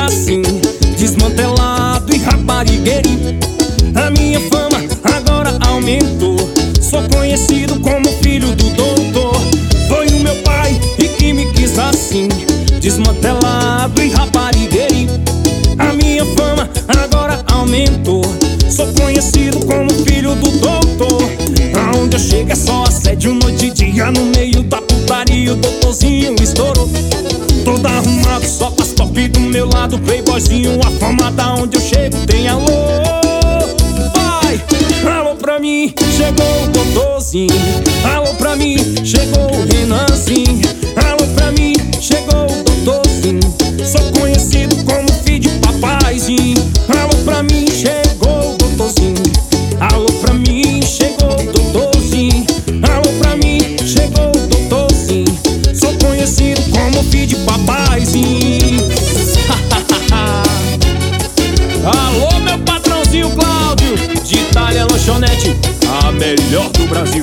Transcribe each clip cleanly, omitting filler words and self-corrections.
assim, desmantelado e raparigueirinho. A minha fama agora aumentou, sou conhecido como filho do doutor. Foi o meu pai que me quis assim, desmantelado e raparigueirinho. A minha fama agora aumentou, sou conhecido como filho do doutor. Aonde eu chego é só assédio noite e dia, no meio da putaria o doutorzinho estourou. Todo arrumado, só com as top do meu lado, playboyzinho, a fama da onde eu chego tem alô. Vai, alô pra mim, chegou o doutorzinho. Alô pra mim, chegou o Renanzinho. Alô pra mim, chegou o doutorzinho, sou conhecido como filho de papaizinho. Alô pra mim, chegou o doutorzinho. Alô pra mim, chegou o doutorzinho. Alô pra mim, chegou o doutorzinho, sou conhecido como filho de papaizinho. Alô, meu patrãozinho Cláudio, de Itália Lanchonete, a melhor do Brasil.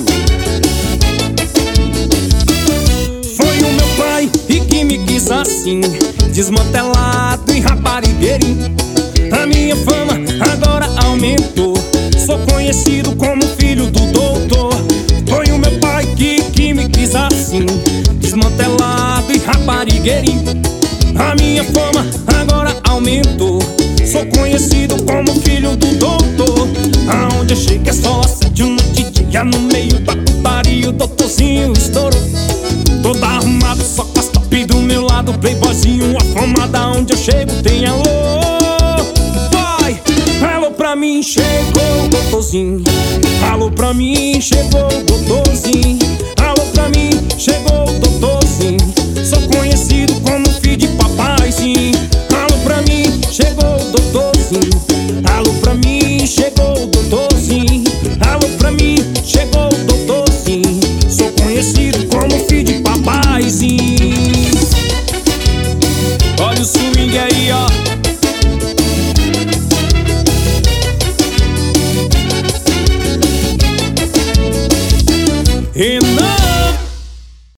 Foi o meu pai que me quis assim, desmantelado e raparigueirinho. A minha fama agora aumentou, sou conhecido como filho do doutor. Foi o meu pai que me quis assim, desmantelado e raparigueirinho. A minha fama agora aumentou, sou conhecido como filho do doutor. Aonde eu chego é só assédio noite e dia, no meio da putaria o doutorzinho estourou. Todo arrumado, só com as top do meu lado, playboyzinho, a fama da onde eu chego tem alô. Vai, alô pra mim, chegou o doutorzinho. Alô pra mim, chegou o doutorzinho.